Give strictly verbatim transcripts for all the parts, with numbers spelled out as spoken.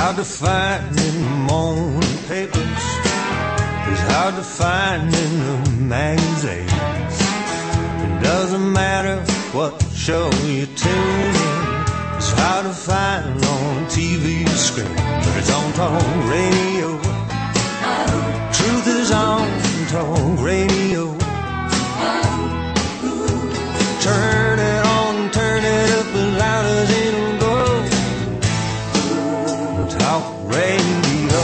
hard to find in the morning papers. It's hard to find in the magazines. It doesn't matter what show you tune in. It's hard to find on T V screen, but it's on talk radio. Truth is on talk radio. Turn it on, turn it up as loud as it'll go. Talk radio.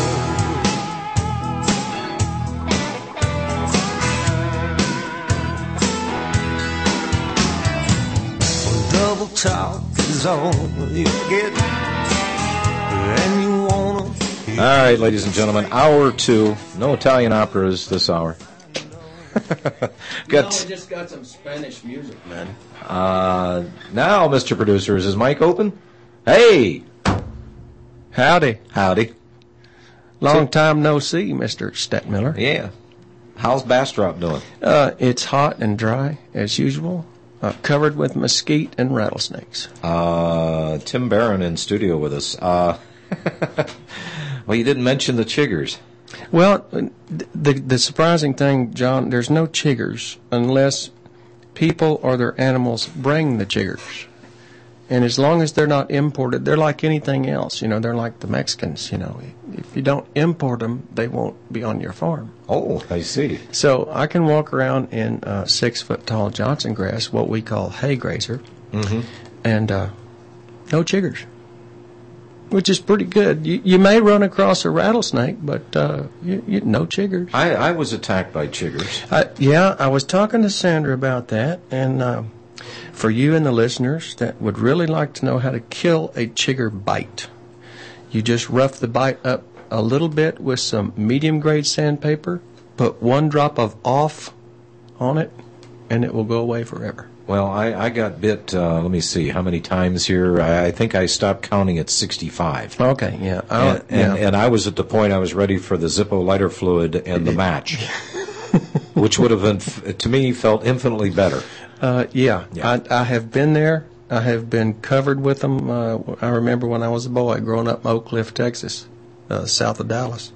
Well, double talk is all you get, and you wanna. All right, ladies and gentlemen, hour two. No Italian operas this hour. got, no, we just got some Spanish music, man. Uh, now, Mister Producer, is his mic open? Hey! Howdy. Howdy. Long so, time no see, Mister Stettmiller. Yeah. How's Bastrop doing? Uh, it's hot and dry, as usual. Uh, covered with mesquite and rattlesnakes. Uh, Tim Barron in studio with us. Uh, well, you didn't mention the chiggers. Well, the the surprising thing, John, there's no chiggers unless people or their animals bring the chiggers. And as long as they're not imported, they're like anything else. You know, they're like the Mexicans, you know. If you don't import them, they won't be on your farm. Oh, I see. So I can walk around in uh, six-foot-tall Johnson grass, what we call hay grazer, mm-hmm. and uh, no chiggers, which is pretty good. You, you may run across a rattlesnake, but uh, you, you, no chiggers. I, I was attacked by chiggers. I, yeah, I was talking to Sandra about that, and uh, for you and the listeners that would really like to know how to kill a chigger bite, you just rough the bite up a little bit with some medium-grade sandpaper, put one drop of off on it, and it will go away forever. Well, I, I got bit, uh, let me see, how many times here? I, I think I stopped counting at sixty-five. Okay, yeah. And, and, yeah. and I was at the point I was ready for the Zippo lighter fluid and the match, which would have, been, to me, felt infinitely better. Uh, yeah, yeah. I, I have been there. I have been covered with them. Uh, I remember when I was a boy growing up in Oak Cliff, Texas, uh, south of Dallas.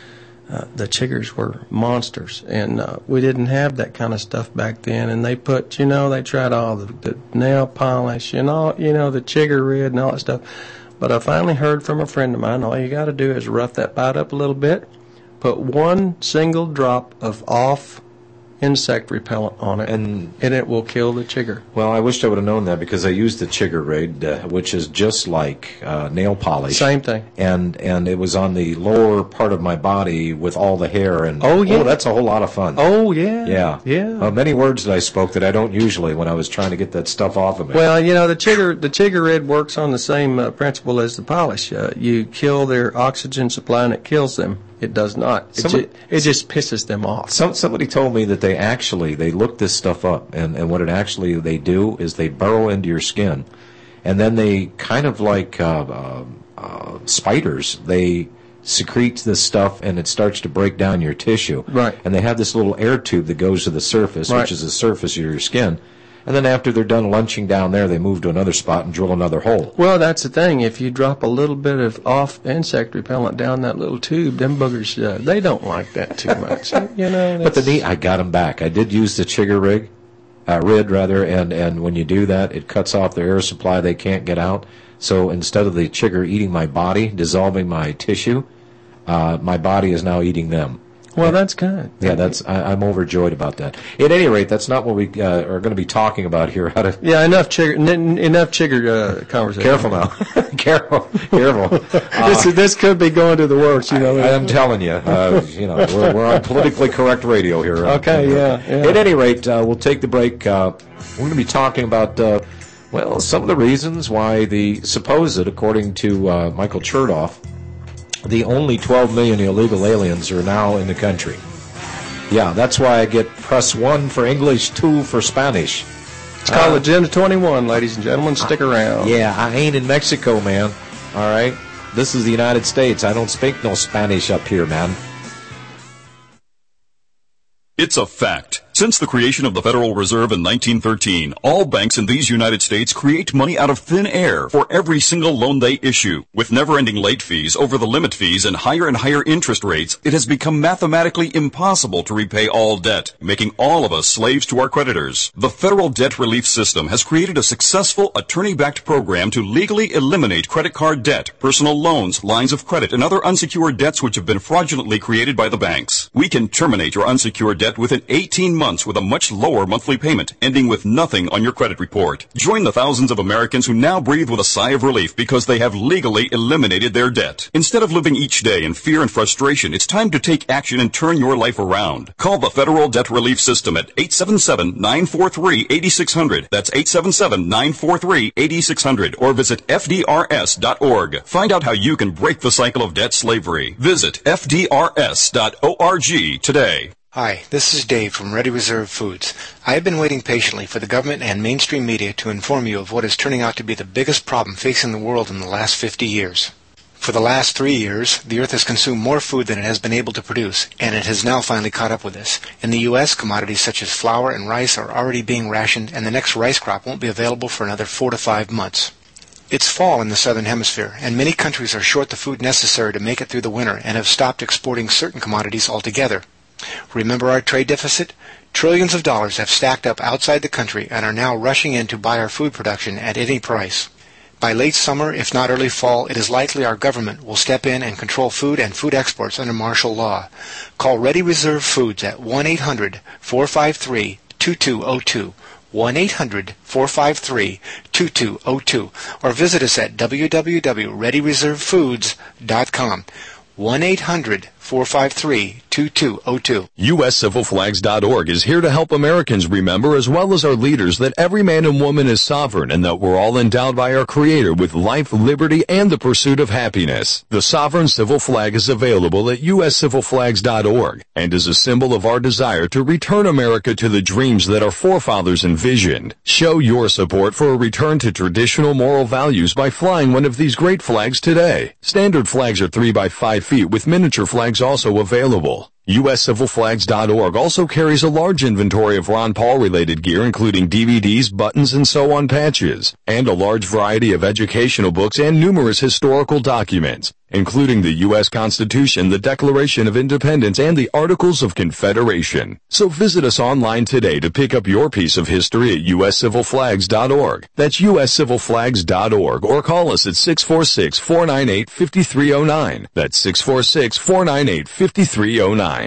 Uh, the chiggers were monsters, and uh, we didn't have that kind of stuff back then. And they put, you know, they tried all the, the nail polish and all, you know, the chigger red and all that stuff. But I finally heard from a friend of mine, all you got to do is rough that bite up a little bit, put one single drop of off insect repellent on it, and, and it will kill the chigger. Well, I wished I would have known that because I used the Chigger Raid, uh, which is just like uh, nail polish. Same thing. And and it was on the lower part of my body with all the hair. And oh, yeah. Oh, that's a whole lot of fun. Oh, yeah. Yeah. Yeah. Uh, many words that I spoke that I don't usually when I was trying to get that stuff off of me. Well, you know, the Chigger, the Chigger Red works on the same uh, principle as the polish. Uh, you kill their oxygen supply and it kills them. It does not. It, Somebody, ju- it just pisses them off. Some, somebody told me that they actually, they look this stuff up, and, and what it actually they do is they burrow into your skin, and then they kind of like uh, uh, uh, spiders, they secrete this stuff, and it starts to break down your tissue. Right. And they have this little air tube that goes to the surface, right. which is the surface of your skin. And then after they're done lunching down there, they move to another spot and drill another hole. Well, that's the thing. If you drop a little bit of off insect repellent down that little tube, them boogers, uh, they don't like that too much. You know. But the neat, I got them back. I did use the Chigger rig, uh, Rid rather, and, and when you do that, it cuts off the air supply. They can't get out. So instead of the Chigger eating my body, dissolving my tissue, uh, my body is now eating them. Well, that's good. Yeah, that's. I, I'm overjoyed about that. At any rate, that's not what we uh, are going to be talking about here. How to? Yeah, enough chigger. N- enough chigger uh, conversation. Careful now. careful, careful. Uh, this this could be going to the worst. You know. I, I am telling you. Uh, you know, we're, we're on politically correct radio here. Okay. Yeah, yeah. At any rate, uh, we'll take the break. Uh, we're going to be talking about. Uh, well, some of the reasons why the supposed, according to uh, Michael Chertoff, the only twelve million illegal aliens are now in the country. Yeah, that's why I get press one for English, two for Spanish. It's called uh, Agenda twenty-one, ladies and gentlemen. Stick around. Yeah, I ain't in Mexico, man. All right? This is the United States. I don't speak no Spanish up here, man. It's a fact. Since the creation of the Federal Reserve in nineteen thirteen, all banks in these United States create money out of thin air for every single loan they issue. With never-ending late fees, over the limit fees, and higher and higher interest rates, it has become mathematically impossible to repay all debt, making all of us slaves to our creditors. The Federal Debt Relief System has created a successful attorney-backed program to legally eliminate credit card debt, personal loans, lines of credit, and other unsecured debts which have been fraudulently created by the banks. We can terminate your unsecured debt within eighteen months with a much lower monthly payment, ending with nothing on your credit report. Join the thousands of Americans who now breathe with a sigh of relief because they have legally eliminated their debt. Instead of living each day in fear and frustration, it's time to take action and turn your life around. Call the Federal Debt Relief System at eight seven seven, nine four three, eight six zero zero. That's eight seven seven, nine four three, eight six zero zero. Or visit F D R S dot org. Find out how you can break the cycle of debt slavery. Visit F D R S dot org today. Hi, this is Dave from Ready Reserve Foods. I have been waiting patiently for the government and mainstream media to inform you of what is turning out to be the biggest problem facing the world in the last fifty years. For the last three years, the Earth has consumed more food than it has been able to produce, and it has now finally caught up with us. In the U S, commodities such as flour and rice are already being rationed, and the next rice crop won't be available for another four to five months. It's fall in the southern hemisphere, and many countries are short the food necessary to make it through the winter and have stopped exporting certain commodities altogether. Remember our trade deficit? Trillions of dollars have stacked up outside the country and are now rushing in to buy our food production at any price. By late summer, if not early fall, it is likely our government will step in and control food and food exports under martial law. Call Ready Reserve Foods at one eight hundred, four five three, two two zero two, one eight hundred, four five three, two two zero two, or visit us at w w w dot ready reserve foods dot com. one eight hundred, four five three, two two zero two. U S Civil Flags dot org is here to help Americans remember, as well as our leaders, that every man and woman is sovereign and that we're all endowed by our Creator with life, liberty, and the pursuit of happiness. The Sovereign Civil Flag is available at U S Civil Flags dot org and is a symbol of our desire to return America to the dreams that our forefathers envisioned. Show your support for a return to traditional moral values by flying one of these great flags today. Standard flags are three by five feet with miniature flags also available. U S Civil Flags dot org also carries a large inventory of Ron Paul-related gear, including D V Ds, buttons, and sew-on patches, and a large variety of educational books and numerous historical documents, including the U S Constitution, the Declaration of Independence, and the Articles of Confederation. So visit us online today to pick up your piece of history at U S Civil Flags dot org. That's U S Civil Flags dot org, or call us at six four six, four nine eight, five three zero nine. That's six four six, four nine eight, five three zero nine.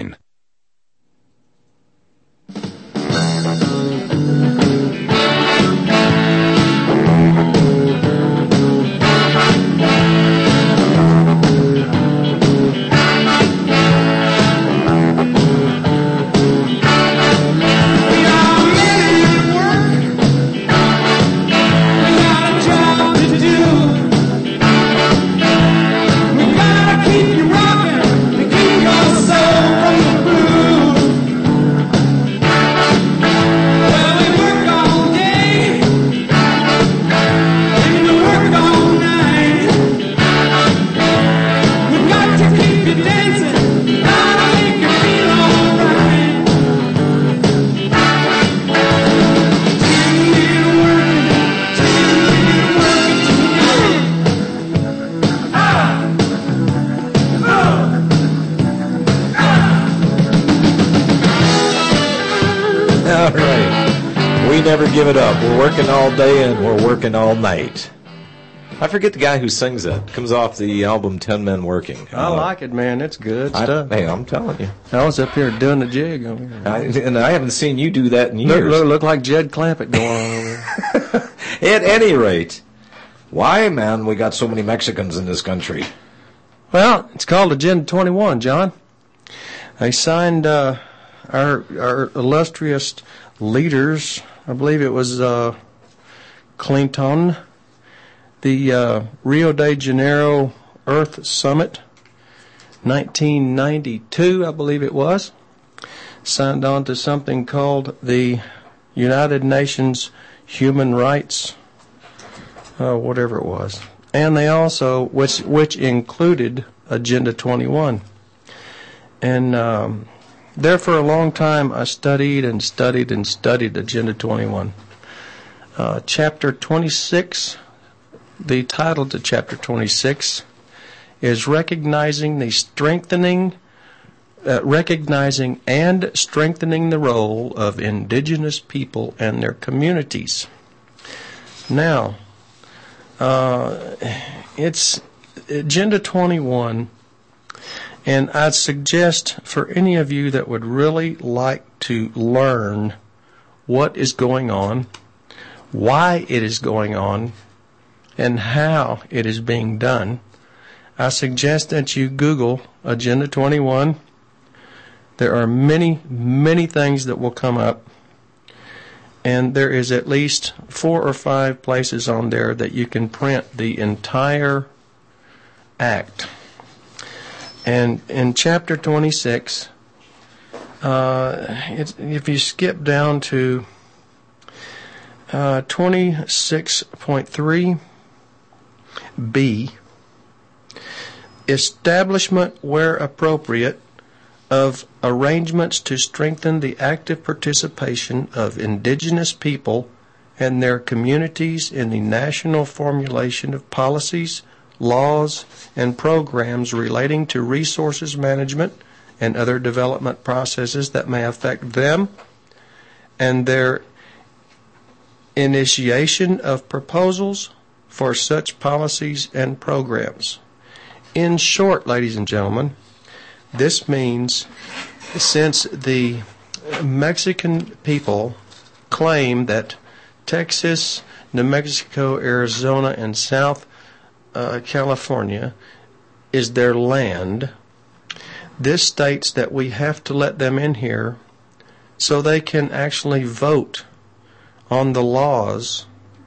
Never give it up. We're working all day and we're working all night. I forget the guy who sings that. It comes off the album Ten Men Working. I uh, like it, man. It's good I, stuff. Hey, I'm telling you. I was up here doing the jig over here. I, and I haven't seen you do that in years. Look, look, look like Jed Clampett going on over there. At any rate, why, man, we got so many Mexicans in this country? Well, it's called Agenda twenty-one, John. They signed uh, our our illustrious leaders. I believe it was uh, Clinton, the uh, Rio de Janeiro Earth Summit, nineteen ninety-two, I believe it was, signed on to something called the United Nations Human Rights, uh, whatever it was. And they also, which which included Agenda twenty-one. And um, there for a long time I studied and studied and studied Agenda twenty-one. Uh, chapter twenty-six, the title to Chapter twenty-six is Recognizing the Strengthening, uh, Recognizing and Strengthening the Role of Indigenous People and Their Communities. Now, uh, it's Agenda twenty-one, and I'd suggest for any of you that would really like to learn what is going on, why it is going on, and how it is being done, I suggest that you Google Agenda twenty-one. There are many, many things that will come up, and there is at least four or five places on there that you can print the entire act. And in Chapter twenty-six, uh, it's, if you skip down to uh, twenty-six point three B, establishment where appropriate of arrangements to strengthen the active participation of indigenous people and their communities in the national formulation of policies, laws, and programs relating to resources management and other development processes that may affect them, and their initiation of proposals for such policies and programs. In short, ladies and gentlemen, this means since the Mexican people claim that Texas, New Mexico, Arizona, and South uh, California is their land, this states that we have to let them in here so they can actually vote on the laws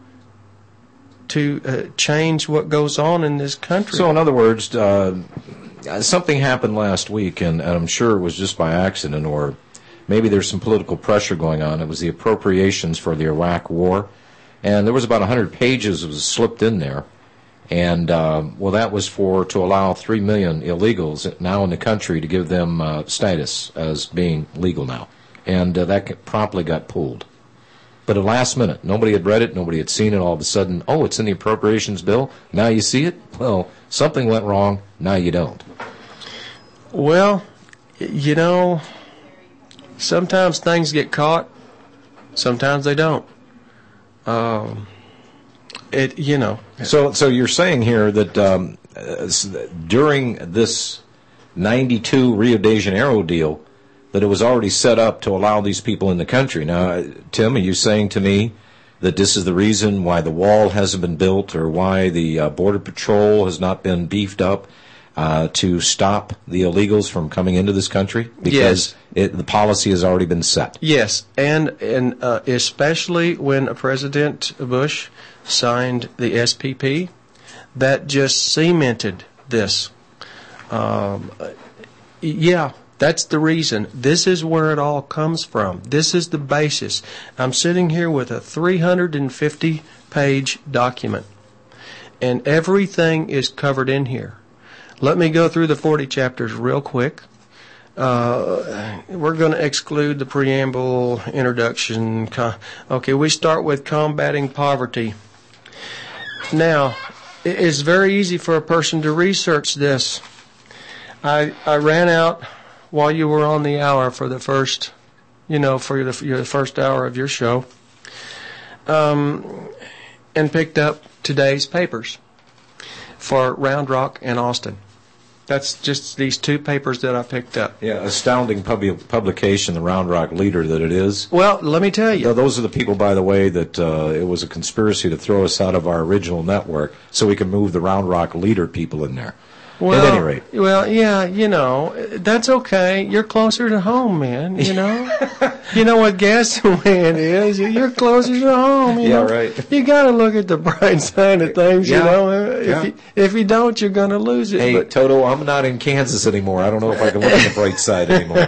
to uh, change what goes on in this country. So, in other words, uh, something happened last week, and, and I'm sure it was just by accident, or maybe there's some political pressure going on. It was the appropriations for the Iraq War, and there was about one hundred pages that was slipped in there. And, uh, well, that was for to allow three million illegals now in the country to give them uh, status as being legal now. And uh, that promptly got pulled. But at last minute, nobody had read it, nobody had seen it. All of a sudden, oh, it's in the appropriations bill. Now you see it? Well, something went wrong. Now you don't. Well, you know, sometimes things get caught. Sometimes they don't. Um, it, you know. So, so you're saying here that um, uh, during this ninety-two Rio de Janeiro deal, that it was already set up to allow these people in the country. Now, Tim, are you saying to me that this is the reason why the wall hasn't been built, or why the uh, Border Patrol has not been beefed up uh, to stop the illegals from coming into this country? Because yes. it, the policy has already been set. Yes, and, and uh, especially when President Bush signed the S P P, that just cemented this. Um, yeah. That's the reason. This is where it all comes from. This is the basis. I'm sitting here with a three hundred fifty page document, and everything is covered in here. Let me go through the forty chapters real quick. Uh, we're going to exclude the preamble, introduction. Okay, we start with combating poverty. Now, it is very easy for a person to research this. I, I ran out while you were on the hour for the first, you know, for the, for the first hour of your show, um, and picked up today's papers for Round Rock and Austin. That's just these two papers that I picked up. Yeah, astounding pub- publication, the Round Rock Leader that it is. Well, let me tell you. Those are the people, by the way, that uh, it was a conspiracy to throw us out of our original network so we can move the Round Rock Leader people in there. Well, at any rate. Well, yeah, you know, that's okay. You're closer to home, man, you know. You know what Gaston-Land is. You're closer to home, you yeah, know. right. You got to look at the bright side of things, yeah. you know. If, yeah. you, if you don't, you're going to lose it. Hey, but, Toto, I'm not in Kansas anymore. I don't know if I can look at the bright side anymore.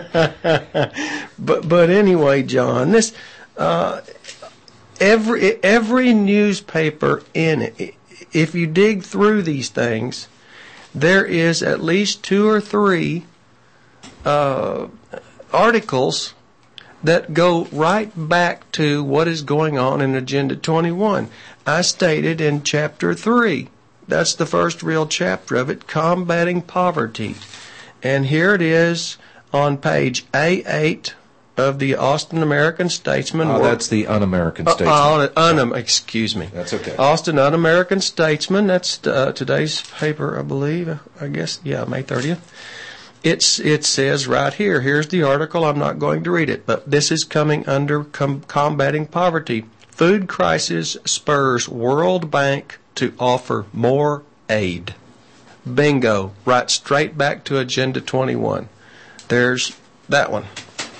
but but anyway, John, this uh, every every newspaper in it, if you dig through these things, there is at least two or three uh, articles that go right back to what is going on in Agenda twenty-one. I stated in Chapter three, that's the first real chapter of it, Combating Poverty. And here it is on page A eight of the Austin American Statesman. Oh, that's the Un-American Statesman. Uh, un, un, excuse me. That's okay. Austin Un-American Statesman. That's uh, today's paper, I believe. I guess, yeah, May thirtieth. It's, it says right here, here's the article. I'm not going to read it, but this is coming under com- Combating Poverty. Food crisis spurs World Bank to offer more aid. Bingo. Right straight back to Agenda twenty-one. There's that one.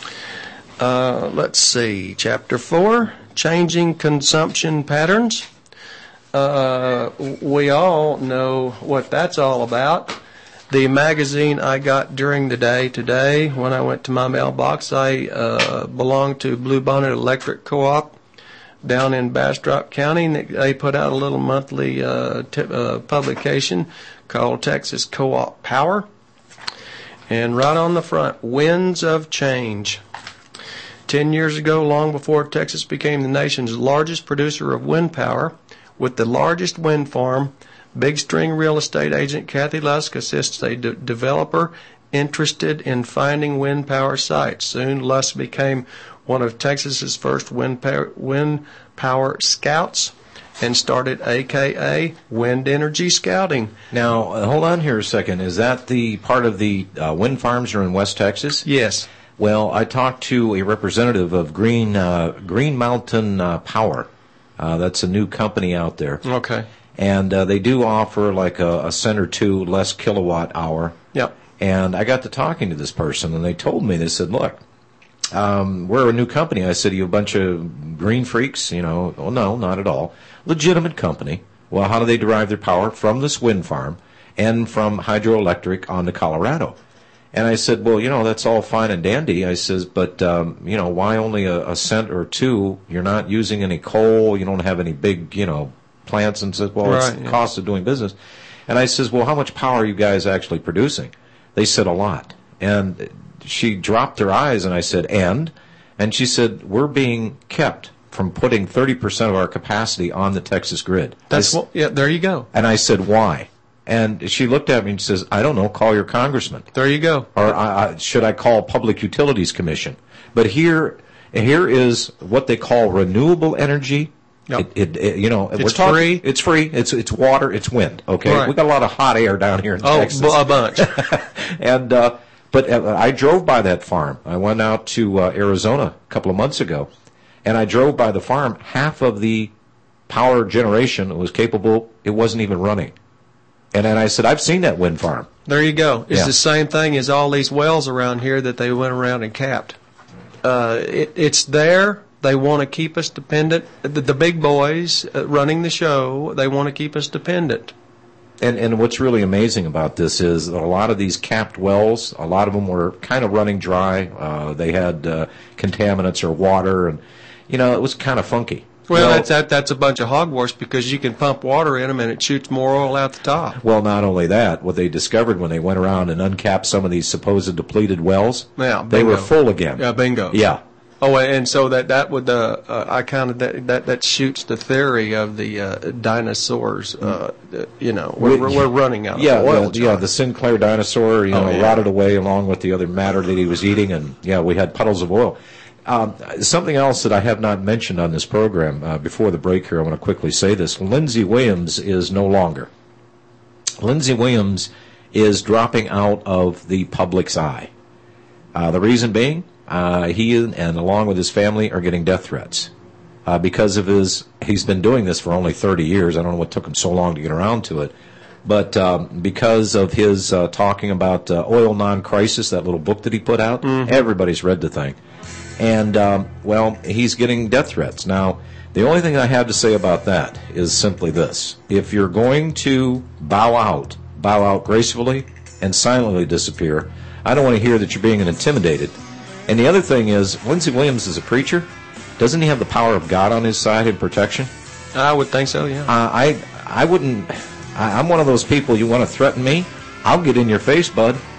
Uh, let's see. Chapter four, Changing Consumption Patterns. Uh, we all know what that's all about. The magazine I got during the day today when I went to my mailbox, I uh, belong to Blue Bonnet Electric Co-op down in Bastrop County. They put out a little monthly uh, t- uh, publication called Texas Co-op Power. And right on the front, Winds of Change. Ten years ago, long before Texas became the nation's largest producer of wind power, with the largest wind farm, Big String real estate agent Kathy Lusk assists a de- developer interested in finding wind power sites. Soon, Lusk became one of Texas's first wind power, wind power scouts and started A K A Wind Energy Scouting. Now, uh, hold on here a second. Is that the part of the uh, wind farms are in West Texas? Yes. Well, I talked to a representative of Green uh, Green Mountain uh, Power. Uh, that's a new company out there. Okay. And uh, they do offer like a, a cent or two less kilowatt hour. Yep. And I got to talking to this person, and they told me, they said, look, um, we're a new company. I said, are you a bunch of green freaks? You know, well, no, not at all. Legitimate company. Well, how do they derive their power? From this wind farm and from hydroelectric onto Colorado. And I said, well, you know, that's all fine and dandy. I says, but, um, you know, why only a, a cent or two? You're not using any coal. You don't have any big, you know, plants. And says, well, right, it's the yeah. cost of doing business. And I says, well, how much power are you guys actually producing? They said a lot. And she dropped her eyes, and I said, and? And she said, we're being kept from putting thirty percent of our capacity on the Texas grid. That's I, what, yeah, there you go. And I said, why? And she looked at me and says, I don't know, call your congressman. There you go. Or I, I, should I call Public Utilities Commission? But here, here is what they call renewable energy. Yep. It, it, it, you know, It's we're talking, free. It's free. It's it's water. It's wind. Okay, Right. we got a lot of hot air down here in Oh, Texas. bu- a bunch. and uh, but uh, I drove by that farm. I went out to uh, Arizona a couple of months ago, and I drove by the farm. Half of the power generation was capable. It wasn't even running. And then I said, I've seen that wind farm. There you go. It's Yeah. the same thing as all these wells around here that they went around and capped. Uh, it, it's there. They want to keep us dependent. The, the big boys uh, running the show, they want to keep us dependent. And and what's really amazing about this is that a lot of these capped wells, a lot of them were kind of running dry. Uh, they had uh, contaminants or water, and you know it was kind of funky. Well, that's that, that's a bunch of hogwash because you can pump water in them and it shoots more oil out the top. Well, not only that, what they discovered when they went around and uncapped some of these supposed depleted wells, Yeah, they bingo. were full again. Yeah, bingo. Yeah. Oh, and so that that would uh, uh, I kind of that, that that shoots the theory of the uh, dinosaurs. Uh, uh, you know, we're, we're we're running out of yeah, oil. the, yeah, the Sinclair dinosaur, you Oh, know, yeah. rotted away along with the other matter that he was eating, and yeah, we had puddles of oil. Um, something else that I have not mentioned on this program uh, before the break here, I want to quickly say this. Lindsey Williams is no longer. Lindsey Williams is dropping out of the public's eye. Uh, the reason being, uh, he and along with his family are getting death threats uh, because of his, he's been doing this for only thirty years. I don't know what took him so long to get around to it. But um, because of his uh, talking about uh, Oil Non-Crisis, that little book that he put out, mm-hmm. everybody's read the thing. And, um, well, he's getting death threats. Now, the only thing I have to say about that is simply this. If you're going to bow out, bow out gracefully and silently disappear, I don't want to hear that you're being intimidated. And the other thing is, Lindsey Williams is a preacher. Doesn't he have the power of God on his side in protection? I would think so, yeah. Uh, I I wouldn't... I, I'm one of those people, you want to threaten me? I'll get in your face, bud.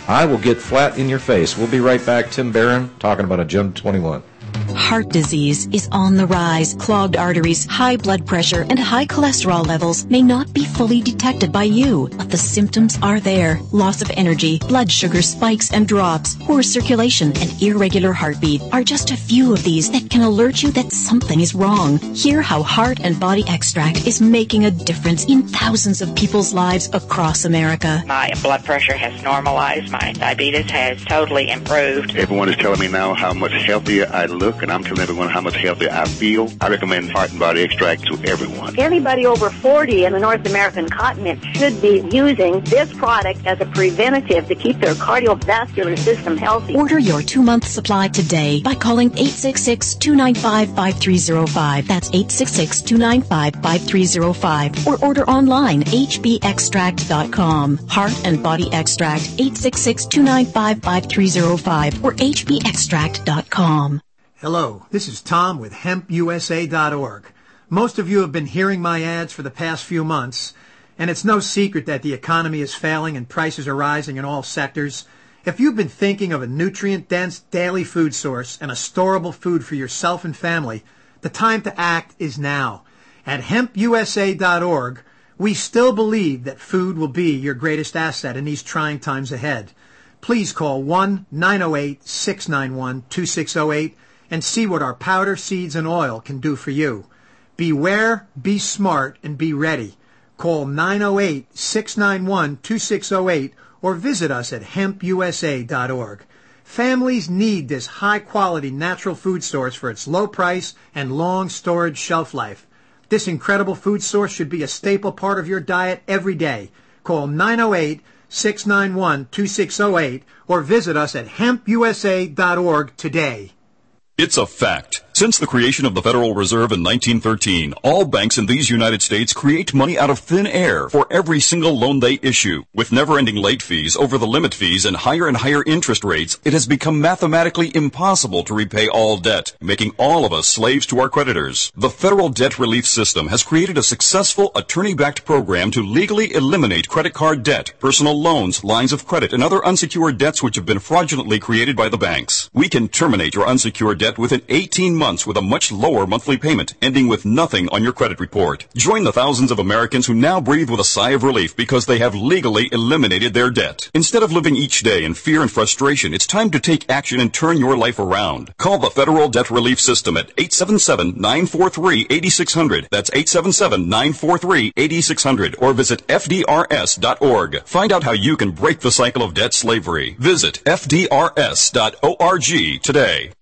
I will get flat in your face. We'll be right back. Tim Barron talking about Agenda twenty-one. Heart disease is on the rise. Clogged arteries, high blood pressure, and high cholesterol levels may not be fully detected by you, but the symptoms are there. Loss of energy, blood sugar spikes and drops, poor circulation, and irregular heartbeat are just a few of these that can alert you that something is wrong. Hear how Heart and Body Extract is making a difference in thousands of people's lives across America. My blood pressure has normalized. My diabetes has totally improved. Everyone is telling me now how much healthier I look, and I'm telling everyone how much healthier I feel. I recommend Heart and Body Extract to everyone. Anybody over forty in the North American continent should be using this product as a preventative to keep their cardiovascular system healthy. Order your two-month supply today by calling eight six six, two nine five, five three zero five. That's eight six six, two nine five, five three zero five. Or order online, h b extract dot com. Heart and Body Extract, eight six six, two nine five, five three zero five or h b extract dot com. Hello, this is Tom with hemp u s a dot org. Most of you have been hearing my ads for the past few months, and it's no secret that the economy is failing and prices are rising in all sectors. If you've been thinking of a nutrient-dense daily food source and a storable food for yourself and family, the time to act is now. At hemp u s a dot org, we still believe that food will be your greatest asset in these trying times ahead. Please call one nine oh eight, six nine one, two six oh eight and see what our powder, seeds, and oil can do for you. Beware, be smart, and be ready. Call nine oh eight, six nine one, two six oh eight or visit us at hemp u s a dot org. Families need this high-quality natural food source for its low price and long storage shelf life. This incredible food source should be a staple part of your diet every day. Call nine oh eight, six nine one, two six oh eight or visit us at hemp u s a dot org today. It's a fact. Since the creation of the Federal Reserve in nineteen thirteen, all banks in these United States create money out of thin air for every single loan they issue. With never-ending late fees, over-the-limit fees, and higher and higher interest rates, it has become mathematically impossible to repay all debt, making all of us slaves to our creditors. The Federal Debt Relief System has created a successful attorney-backed program to legally eliminate credit card debt, personal loans, lines of credit, and other unsecured debts which have been fraudulently created by the banks. We can terminate your unsecured debt within eighteen months with a much lower monthly payment, ending with nothing on your credit report. Join the thousands of Americans who now breathe with a sigh of relief because they have legally eliminated their debt. Instead of living each day in fear and frustration, it's time to take action and turn your life around. Call the Federal Debt Relief System at eight seven seven, nine four three, eight six zero zero. That's eight seven seven, nine four three, eight six zero zero. Or visit f d r s dot org. Find out how you can break the cycle of debt slavery. Visit f d r s dot org today.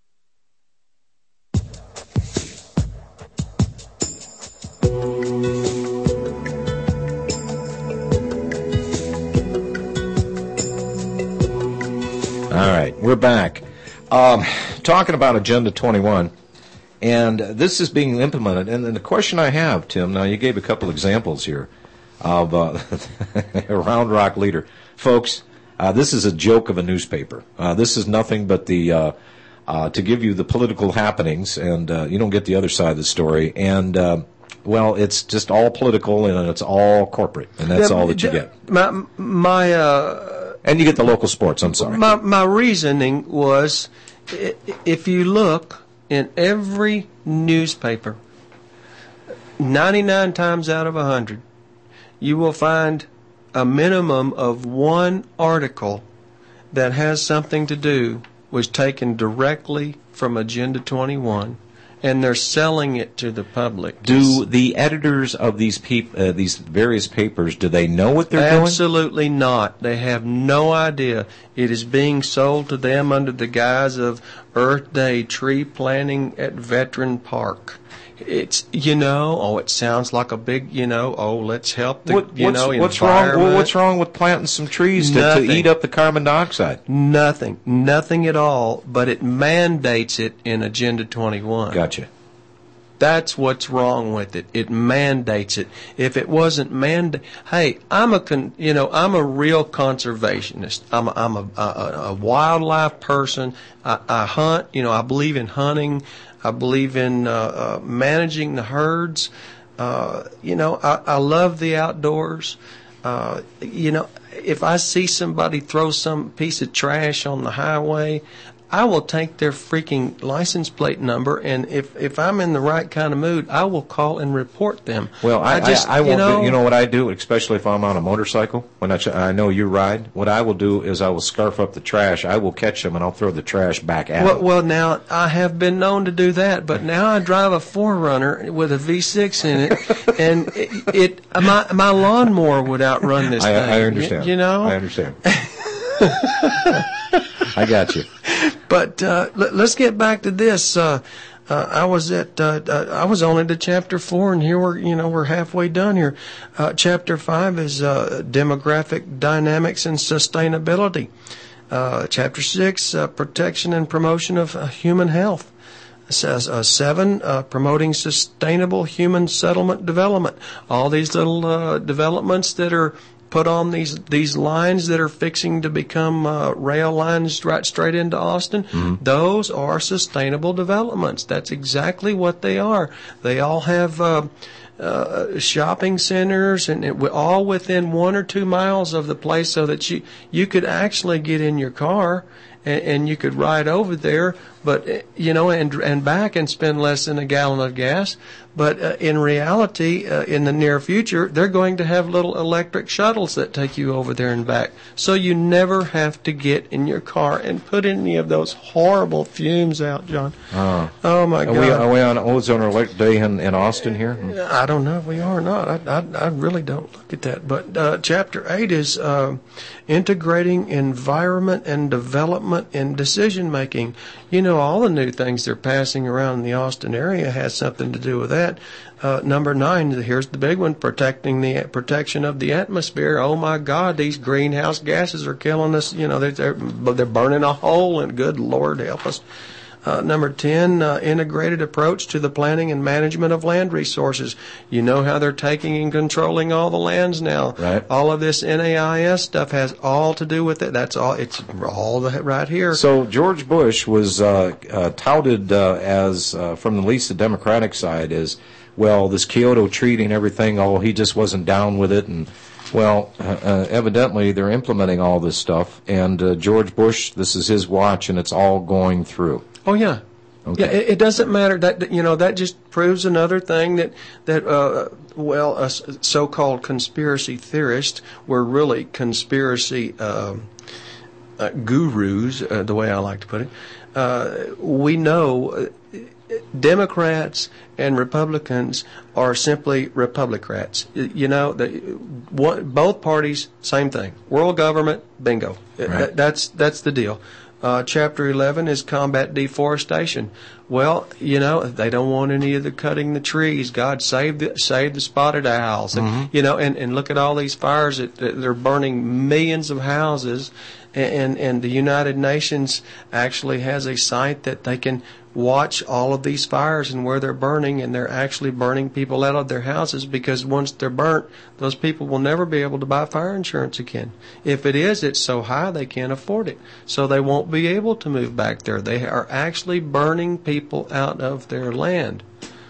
All right, we're back. Um, talking about Agenda twenty-one, and this is being implemented. And, and the question I have, Tim, now you gave a couple examples here of uh, a Round Rock leader. Folks, uh, this is a joke of a newspaper. Uh, this is nothing but the uh, uh, to give you the political happenings, and uh, you don't get the other side of the story. And, uh, well, it's just all political, and it's all corporate, and that's Yeah, all that you d- get. My, my uh, And you get the local sports, I'm sorry. My, my reasoning was, i- if you look in every newspaper, ninety-nine times out of one hundred, you will find a minimum of one article that has something to do, was taken directly from Agenda twenty-one, and they're selling it to the public. Do the editors of these peop- uh, these various papers, do they know what they're doing? Absolutely not. They have no idea. It is being sold to them under the guise of Earth Day tree planting at Veteran Park. It's, you know, oh, it sounds like a big, you know, oh, let's help the, What, you what's, know, what's wrong? environment. Well, what's wrong with planting some trees to, to Nothing. eat up the carbon dioxide? Nothing. Nothing at all, but it mandates it in Agenda twenty-one. Gotcha. That's what's wrong with it. It mandates it. If it wasn't manda- hey, I'm a con- you know I'm a real conservationist. I'm a, I'm a, a, a wildlife person. I, I hunt. You know I believe in hunting. I believe in uh, uh, managing the herds. Uh, you know I, I love the outdoors. Uh, you know, if I see somebody throw some piece of trash on the highway, I will take their freaking license plate number, and if, if I'm in the right kind of mood, I will call and report them. Well, I, I just, I, I won't you know, do, you know what I do, especially if I'm on a motorcycle, when I, ch- I know you ride, what I will do is I will scarf up the trash, I will catch them, and I'll throw the trash back at well, them. well, now, I have been known to do that, but now I drive a four runner with a V six in it, and it, it my, my lawnmower would outrun this I, thing. I understand. You, you know? I understand. I got you. But uh, l- let's get back to this. Uh, uh, I was at uh, uh, I was only to chapter four, and here we're you know we're halfway done here. Uh, chapter five is uh, demographic dynamics and sustainability. Uh, chapter six, uh, protection and promotion of uh, human health. It says uh, seven, uh, promoting sustainable human settlement development. All these little uh, developments that are put on these these lines that are fixing to become uh, rail lines right straight into Austin, mm-hmm. those are sustainable developments. That's exactly what they are. They all have uh, uh, shopping centers, and it, all within one or two miles of the place, so that you you could actually get in your car and, and you could ride over there, but you know, and and back and spend less than a gallon of gas. But uh, in reality, uh, in the near future, they're going to have little electric shuttles that take you over there and back. So you never have to get in your car and put any of those horrible fumes out, John. Oh, oh my are God. We, are we on ozone alert day in, in Austin here? I don't know if we are or not. I, I, I really don't look at that. But uh, chapter eight is uh, integrating environment and development in decision making. You know, all the new things they're passing around in the Austin area has something to do with that. Uh, number nine, here's the big one, protecting the protection of the atmosphere. Oh my God, these greenhouse gases are killing us. You know, they're they're, they're burning a hole, and good Lord help us. Uh, number ten, uh, integrated approach to the planning and management of land resources. You know how they're taking and controlling all the lands now. Right. All of this N A I S stuff has all to do with it. That's all. It's all the, right here. So George Bush was uh, uh, touted uh, as, uh, from at least the Democratic side, as, well, this Kyoto Treaty and everything, oh, he just wasn't down with it. And, well, uh, uh, evidently they're implementing all this stuff. And uh, George Bush, this is his watch, and it's all going through. Oh yeah, okay. Yeah. It, it doesn't matter that you know that just proves another thing that that uh, well, uh, so-called conspiracy theorists were really conspiracy uh, uh, gurus, uh, the way I like to put it. Uh, we know uh, Democrats and Republicans are simply Republicrats. You know, the, one, both parties, same thing. World government, bingo. Right. That, that's that's the deal. Uh, chapter eleven is combat deforestation. Well, you know, they don't want any of the cutting the trees. God save the save the spotted owls. And, mm-hmm. You know, and, and look at all these fires that, that they're burning millions of houses. And, and and the United Nations actually has a site that they can watch all of these fires and where they're burning, and they're actually burning people out of their houses, because once they're burnt, those people will never be able to buy fire insurance again. If it is, it's so high they can't afford it. So they won't be able to move back there. They are actually burning people out of their land.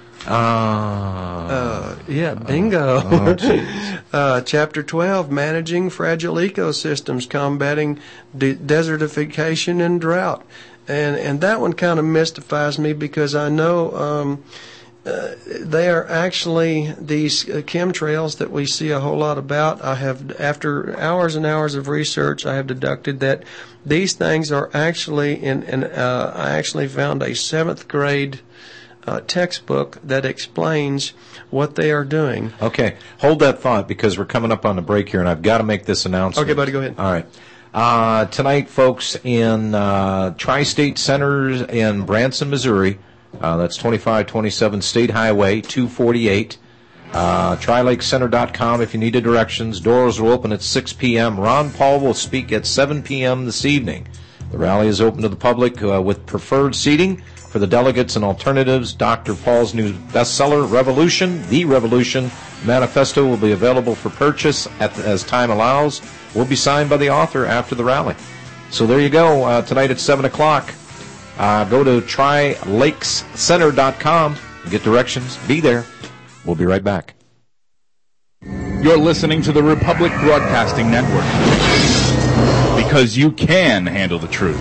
Ah. Uh, yeah, bingo. Oh, uh, chapter twelve, managing fragile ecosystems, combating de- desertification and drought. And and that one kind of mystifies me, because I know um, uh, they are actually these uh, chemtrails that we see a whole lot about. I have, after hours and hours of research, I have deducted that these things are actually in. in uh, I actually found a seventh grade uh, textbook that explains what they are doing. Okay, hold that thought, because we're coming up on the break here, and I've got to make this announcement. Okay, buddy, go ahead. All right. Uh, tonight, folks, in uh, Tri-State Centers in Branson, Missouri, uh, that's twenty-five twenty-seven State Highway two forty-eight, uh, tri lake center dot com if you need the directions. Doors will open at six p.m. Ron Paul will speak at seven p.m. this evening. The rally is open to the public uh, with preferred seating. For the delegates and alternatives, Doctor Paul's new bestseller, Revolution, The Revolution Manifesto, will be available for purchase at the, as time allows. Will be signed by the author after the rally. So there you go, uh, tonight at seven o'clock. Uh, go to tri lakes center dot com, get directions, be there. We'll be right back. You're listening to the Republic Broadcasting Network. Because you can handle the truth.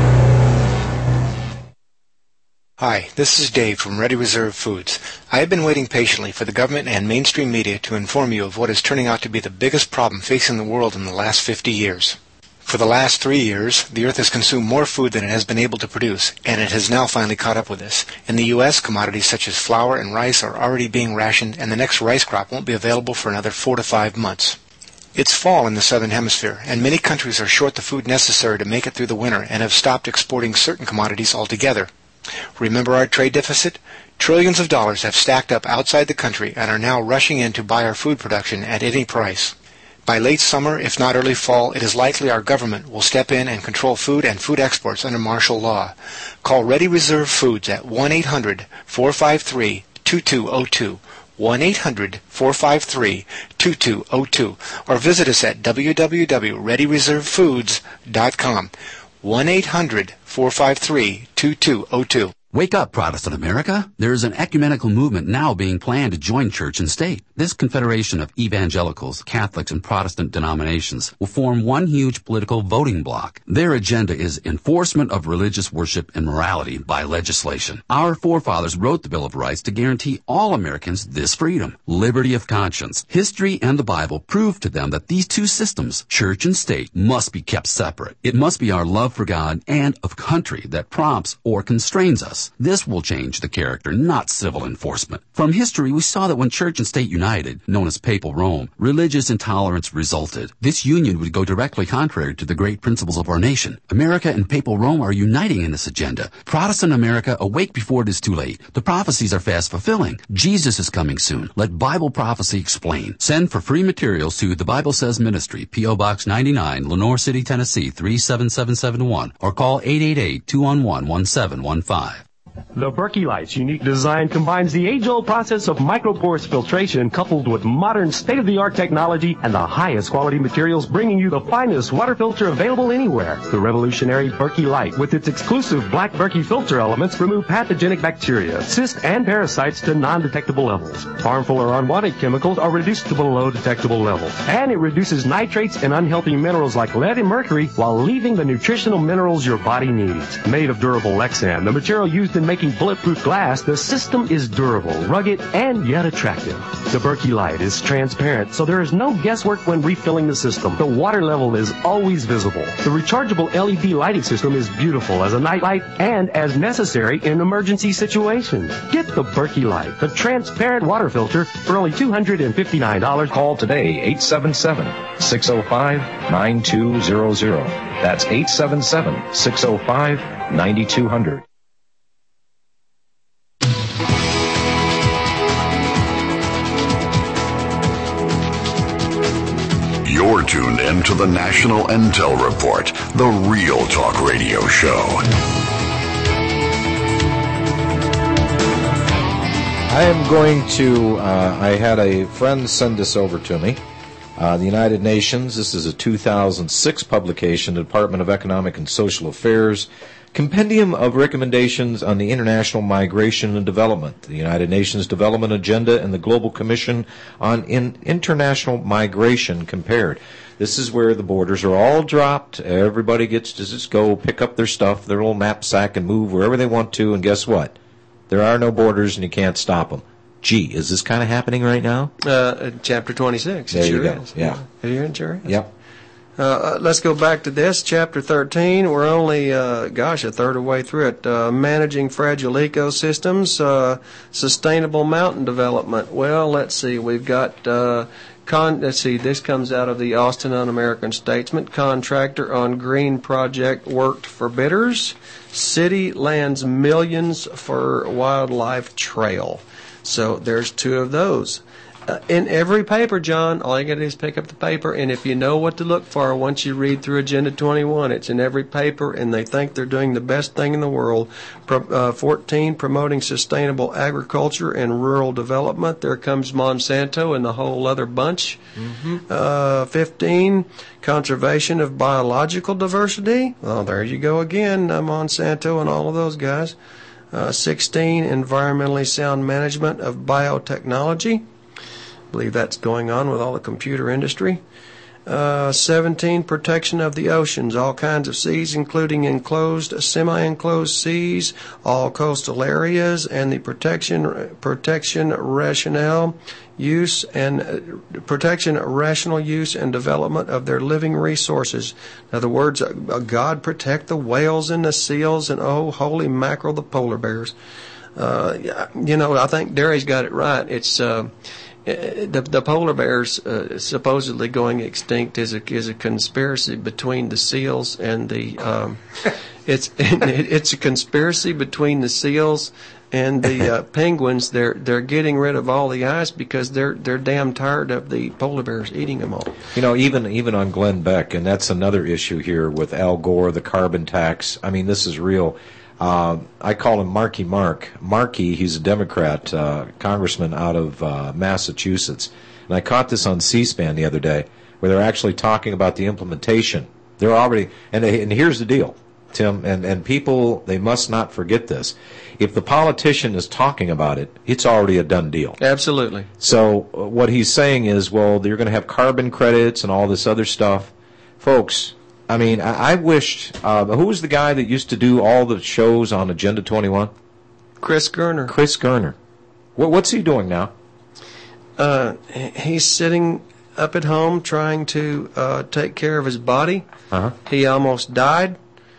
Hi, this is Dave from Ready Reserve Foods. I have been waiting patiently for the government and mainstream media to inform you of what is turning out to be the biggest problem facing the world in the last fifty years. For the last three years, the Earth has consumed more food than it has been able to produce, and it has now finally caught up with us. In the U S, commodities such as flour and rice are already being rationed, and the next rice crop won't be available for another four to five months. It's fall in the southern hemisphere, and many countries are short the food necessary to make it through the winter and have stopped exporting certain commodities altogether. Remember our trade deficit? Trillions of dollars have stacked up outside the country and are now rushing in to buy our food production at any price. By late summer, if not early fall, it is likely our government will step in and control food and food exports under martial law. Call Ready Reserve Foods at one eight hundred, four five three, two two zero two, one eight hundred, four five three, two two zero two, or visit us at w w w dot ready reserve foods dot com, one eight hundred, four five three, two two zero two. Wake up, Protestant America. There is an ecumenical movement now being planned to join church and state. This confederation of evangelicals, Catholics, and Protestant denominations will form one huge political voting bloc. Their agenda is enforcement of religious worship and morality by legislation. Our forefathers wrote the Bill of Rights to guarantee all Americans this freedom, liberty of conscience. History and the Bible prove to them that these two systems, church and state, must be kept separate. It must be our love for God and of country that prompts or constrains us. This will change the character, not civil enforcement. From history, we saw that when church and state united, known as Papal Rome, religious intolerance resulted. This union would go directly contrary to the great principles of our nation. America and Papal Rome are uniting in this agenda. Protestant America, awake before it is too late. The prophecies are fast fulfilling. Jesus is coming soon. Let Bible prophecy explain. Send for free materials to The Bible Says Ministry, P O Box ninety-nine, Lenore City, Tennessee, three seven seven seven one, or call eight eight eight, two one one, one seven one five. The Berkey Light's unique design combines the age-old process of microporous filtration coupled with modern state-of-the-art technology and the highest quality materials, bringing you the finest water filter available anywhere. The revolutionary Berkey Light, with its exclusive black Berkey filter elements, remove pathogenic bacteria, cysts, and parasites to non-detectable levels. Harmful or unwanted chemicals are reduced to below detectable levels. And it reduces nitrates and unhealthy minerals like lead and mercury while leaving the nutritional minerals your body needs. Made of durable Lexan, the material used in making bulletproof glass, the system is durable, rugged, and yet attractive. The Berkey Light is transparent, so there is no guesswork when refilling the system. The water level is always visible. The rechargeable L E D lighting system is beautiful as a night light and as necessary in emergency situations. Get the Berkey Light, the transparent water filter, for only two hundred fifty-nine dollars. Call today, eight seven seven, six oh five, nine two zero zero. That's eight seven seven, six oh five, nine two zero zero. You're tuned in to the National Intel Report, the Real Talk Radio Show. I am going to, uh, I had a friend send this over to me. Uh, the United Nations, this is a two thousand six publication, the Department of Economic and Social Affairs, Compendium of Recommendations on the International Migration and Development, the United Nations Development Agenda, and the Global Commission on in International Migration compared. This is where the borders are all dropped. Everybody gets to just go pick up their stuff, their little knapsack, and move wherever they want to, and guess what? There are no borders, and you can't stop them. Gee, is this kind of happening right now? Uh, chapter twenty-six. There it you sure go. is. Yeah. Have you heard, Jerry? Yep. Uh, let's go back to this, chapter thirteen. We're only, uh, gosh, a third of the way through it. Uh, managing fragile ecosystems, uh, sustainable mountain development. Well, let's see. We've got, uh, con- let's see, this comes out of the Austin Un-American Statesman. Contractor on green project worked for bidders. City lands millions for wildlife trail. So there's two of those. Uh, in every paper, John, all you got to do is pick up the paper, and if you know what to look for once you read through Agenda twenty-one, it's in every paper, and they think they're doing the best thing in the world. Pro, uh, fourteen, promoting sustainable agriculture and rural development. There comes Monsanto and the whole other bunch. Mm-hmm. Uh, fifteen, conservation of biological diversity. Well, there you go again, uh, Monsanto and all of those guys. Uh, sixteen, environmentally sound management of biotechnology. believe that's going on with all the computer industry. Uh, seventeen, protection of the oceans, all kinds of seas, including enclosed, semi-enclosed seas, all coastal areas, and the protection protection rationale, use and uh, protection, rational use and development of their living resources. In other words, uh, God protect the whales and the seals and oh, holy mackerel, the polar bears. Uh, you know, I think Derry's got it right. It's uh, The, the polar bears uh, supposedly going extinct is a is a conspiracy between the seals and the um, it's it's a conspiracy between the seals and the uh, penguins. They're they're getting rid of all the ice because they're they're damn tired of the polar bears eating them all. You know, even even on Glenn Beck, and that's another issue here with Al Gore, the carbon tax. I mean, this is real. Uh, I call him Marky Mark. Marky, he's a Democrat uh, congressman out of uh, Massachusetts. And I caught this on C-SPAN the other day where they're actually talking about the implementation. They're already, and, they, and here's the deal, Tim, and, and people, they must not forget this. If the politician is talking about it, it's already a done deal. Absolutely. So uh, what he's saying is, well, you're going to have carbon credits and all this other stuff. Folks, I mean, I, I wished, uh, who was the guy that used to do all the shows on Agenda twenty-one? Chris Gerner. Chris Gerner. What, what's he doing now? Uh, he's sitting up at home trying to uh, take care of his body. Uh-huh. He almost died.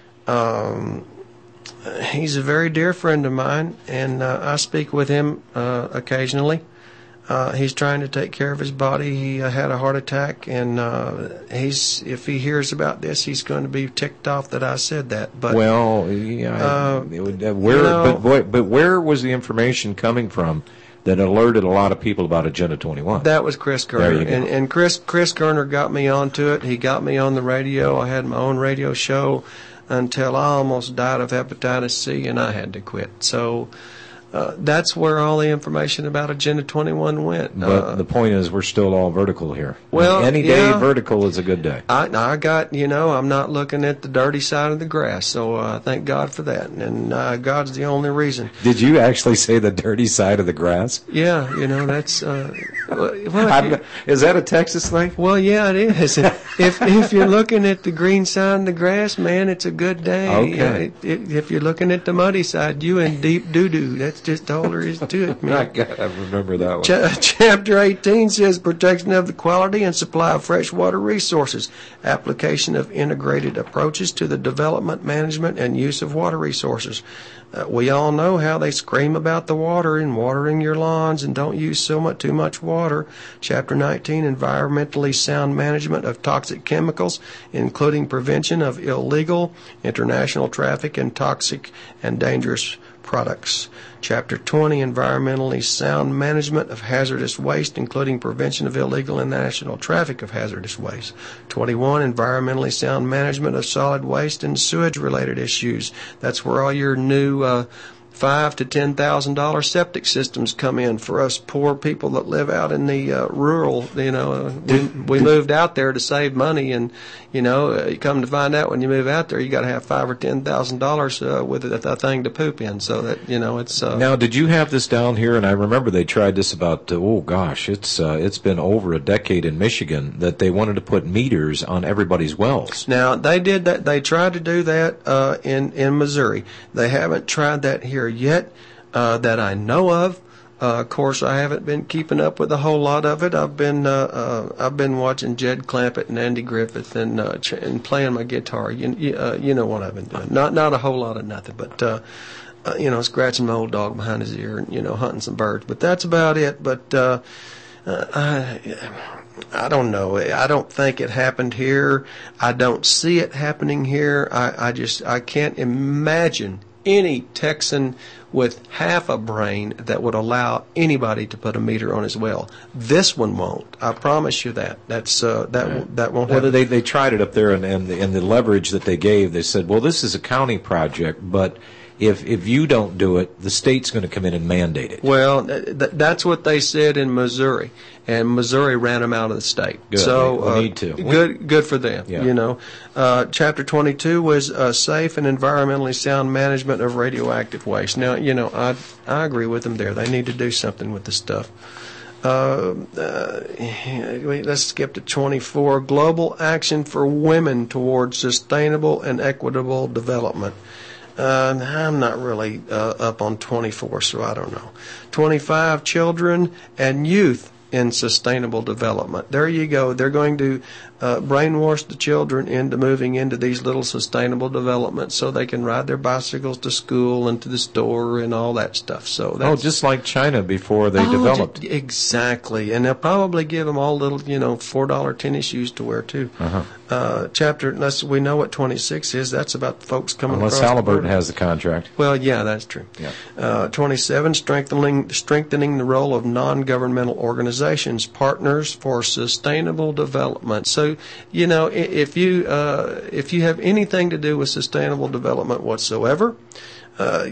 Um, he's a very dear friend of mine, and uh, I speak with him uh, occasionally. Uh, he's trying to take care of his body. He uh, had a heart attack, and uh, he's if he hears about this, he's going to be ticked off that I said that. But well, yeah, uh, it would, uh, where, you know, but, boy, but where was the information coming from that alerted a lot of people about Agenda twenty-one? That was Chris Gerner, There you go. and and Chris Chris Gerner got me onto it. He got me on the radio. I had my own radio show until I almost died of hepatitis C, and I had to quit. So. Uh, that's where all the information about Agenda twenty-one went. But Uh, the point is, we're still all vertical here. Well, any day yeah. vertical is a good day. I, I got, you know, I'm not looking at the dirty side of the grass, so uh, thank God for that. And uh, God's the only reason. Did you actually say the dirty side of the grass? Yeah, you know, that's. Uh, well, I'm- is that a Texas thing? Well, yeah, it is. if if you're looking at the green side of the grass, man, it's a good day. Okay. Uh, it, if you're looking at the muddy side, you in deep doo doo. That's just all there is to it, man. I got- I remember that one. Ch- Chapter eighteen says protection of the quality and supply of freshwater resources, application of integrated approaches to the development, management, and use of water resources. Uh, we all know how they scream about the water and watering your lawns and don't use so much too much water. Chapter nineteen, environmentally sound management of toxic chemicals, including prevention of illegal international traffic and toxic and dangerous products. Chapter twenty, environmentally sound management of hazardous waste, including prevention of illegal and national traffic of hazardous waste. twenty-one, environmentally sound management of solid waste and sewage-related issues. That's where all your new uh, five to ten thousand dollar septic systems come in for us poor people that live out in the uh, rural. You know, uh, we, we moved out there to save money, and you know, uh, you come to find out when you move out there, you got to have five or ten thousand dollars uh, with a, a thing to poop in. So that you know, it's. Uh, Now, did you have this down here? And I remember they tried this about uh, oh gosh, it's uh, it's been over a decade in Michigan that they wanted to put meters on everybody's wells. Now they did that. They tried to do that uh, in in Missouri. They haven't tried that here yet uh, that I know of. Uh, of course, I haven't been keeping up with a whole lot of it. I've been uh, uh, I've been watching Jed Clampett and Andy Griffith and uh, ch- and playing my guitar. You you, uh, you know what I've been doing. Not not a whole lot of nothing, but uh, uh, you know, scratching my old dog behind his ear and you know, hunting some birds. But that's about it. But uh, uh, I. I don't know. I don't think it happened here. I don't see it happening here. I, I just I can't imagine any Texan with half a brain that would allow anybody to put a meter on his well. This one won't. I promise you that. That's uh, that Yeah. that won't Well, happen. they they tried it up there, and and the, and the leverage that they gave, they said, well, this is a county project, but if if you don't do it, the state's going to come in and mandate it. Well, th- th- that's what they said in Missouri, and Missouri ran them out of the state. Good. So We- we uh, need to. Good, good for them. Yeah. You know, uh, chapter twenty-two was uh, safe and environmentally sound management of radioactive waste. Now, you know, I I agree with them there. They need to do something with the stuff. Uh, uh, let's skip to twenty-four. Global action for women towards sustainable and equitable development. Uh, I'm not really uh, up on twenty-four, so I don't know. twenty-five. Children and youth in sustainable development. There you go. They're going to uh, brainwash the children into moving into these little sustainable developments so they can ride their bicycles to school and to the store and all that stuff. So that's, oh, just like China before they oh, developed. J- exactly. And they'll probably give them all little, you know, four dollar tennis shoes to wear, too. Uh-huh. Uh, chapter, unless we know what twenty-six is, that's about folks coming Unless across Halliburton the border. has the contract. Well, yeah, that's true. Yeah. Uh, twenty-seven, strengthening strengthening the role of non-governmental organizations, partners for sustainable development. So, you know, if you uh, if you have anything to do with sustainable development whatsoever, uh,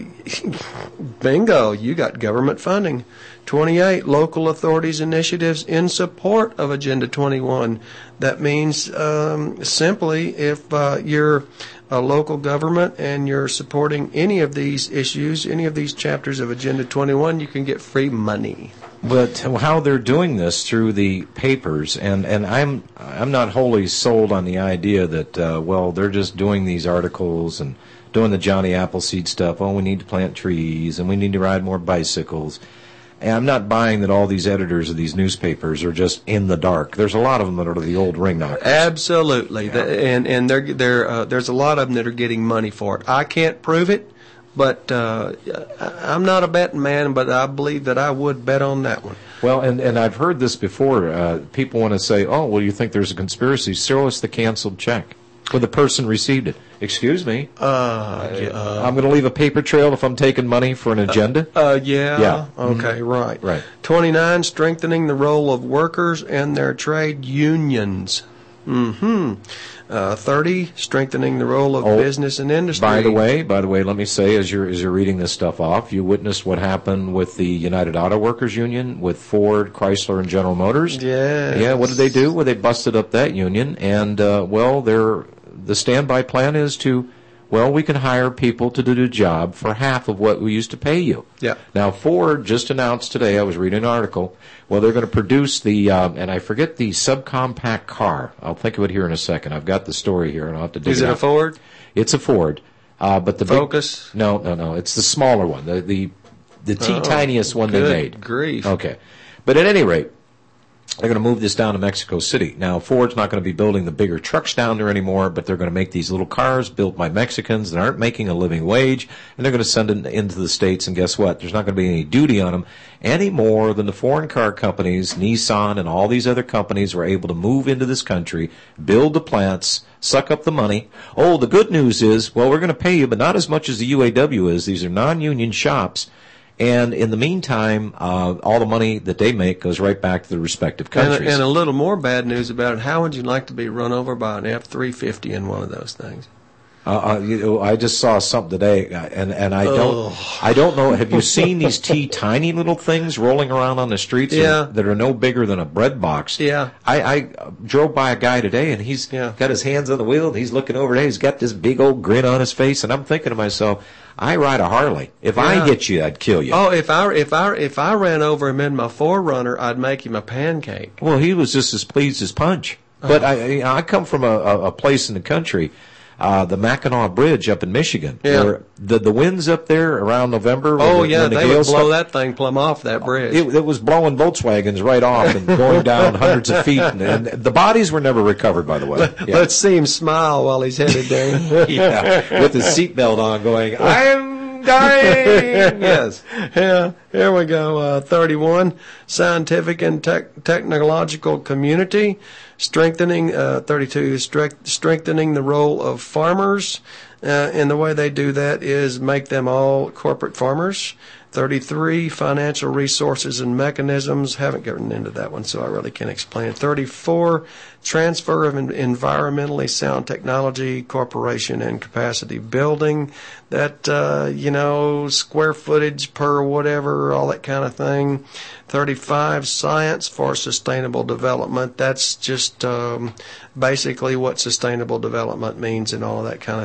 bingo, you got government funding. twenty-eight, local authorities' initiatives in support of Agenda twenty-one. That means um, simply if uh, you're a local government and you're supporting any of these issues, any of these chapters of Agenda twenty-one, you can get free money. But how they're doing this through the papers, and, and I'm I'm not wholly sold on the idea that, uh, well, they're just doing these articles and doing the Johnny Appleseed stuff. Oh, we need to plant trees, and we need to ride more bicycles. And I'm not buying that all these editors of these newspapers are just in the dark. There's a lot of them that are the old ring knockers. Absolutely, Yeah. The, and and they're, they're, uh, there's a lot of them that are getting money for it. I can't prove it, but uh, I'm not a betting man, but I believe that I would bet on that one. Well, and, and I've heard this before. Uh, people want to say, oh, well, you think there's a conspiracy? Show us the canceled check when the person received it. Excuse me? Uh, uh, I'm going to leave a paper trail if I'm taking money for an agenda? Uh, yeah. Yeah. Okay, Mm-hmm. right. Right. twenty-nine, strengthening the role of workers and their trade unions. Mm-hmm. Uh, thirty, strengthening the role of Oh, business and industry. By the way, by the way, let me say, as you're as you're reading this stuff off, you witnessed what happened with the United Auto Workers Union, with Ford, Chrysler, and General Motors. Yes. Yeah. What did they do? Well, they busted up that union, and uh, well, their the standby plan is to, well, we can hire people to do the job for half of what we used to pay you. Yeah. Now, Ford just announced today, I was reading an article, well, they're going to produce the, um, and I forget the subcompact car. I'll think of it here in a second. I've got the story here, and I'll have to dig Is it it a out. Ford? It's a Ford. Uh, but the Focus? Big, no, no, no. It's the smaller one, the the, the Oh, teeny-tiniest one they good made. grief. Okay. But at any rate, they're going to move this down to Mexico City. Now, Ford's not going to be building the bigger trucks down there anymore, but they're going to make these little cars built by Mexicans that aren't making a living wage, and they're going to send it into the States, and guess what? There's not going to be any duty on them any more than the foreign car companies, Nissan and all these other companies, were able to move into this country, build the plants, suck up the money. Oh, the good news is, well, we're going to pay you, but not as much as the U A W is. These are non-union shops. And in the meantime, uh, all the money that they make goes right back to the respective countries. And a, and a little more bad news about it. How would you like to be run over by an F three fifty in one of those things? Uh, uh, you know, I just saw something today, uh, and and I don't, Oh. I don't know. Have you seen these tea tiny little things rolling around on the streets? Yeah. That are no bigger than a bread box. Yeah. I, I drove by a guy today, and he's Yeah. got his hands on the wheel, and he's looking over there. He's got this big old grin on his face, and I'm thinking to myself, I ride a Harley. If I Yeah. hit you, I'd kill you. Oh, if I if I if I ran over him in my Forerunner, I'd make him a pancake. Well, he was just as pleased as Punch. But I, you know, I come from a, a, a place in the country, uh, the Mackinac Bridge up in Michigan, Yeah. where the the winds up there around November. Oh when the, yeah, when the they would gales blow start- that thing plumb off that bridge. It, it was blowing Volkswagens right off and going down hundreds of feet, and, and the bodies were never recovered, by the way. Yeah. Let's see him smile while he's headed down. Yeah, with his seatbelt on, going, "I'm dying." Yes. Yeah, here we go. Uh, thirty-one, scientific and tech technological community, strengthening, uh, thirty-two, strength strengthening the role of farmers. Uh, and the way they do that is make them all corporate farmers. thirty-three, financial resources and mechanisms. Haven't gotten into that one, so I really can't explain it. thirty-four, transfer of en- environmentally sound technology, corporation, and capacity building. That, uh, you know, square footage per whatever, all that kind of thing. thirty-five, science for sustainable development. That's just um, basically what sustainable development means and all of that kind of thing.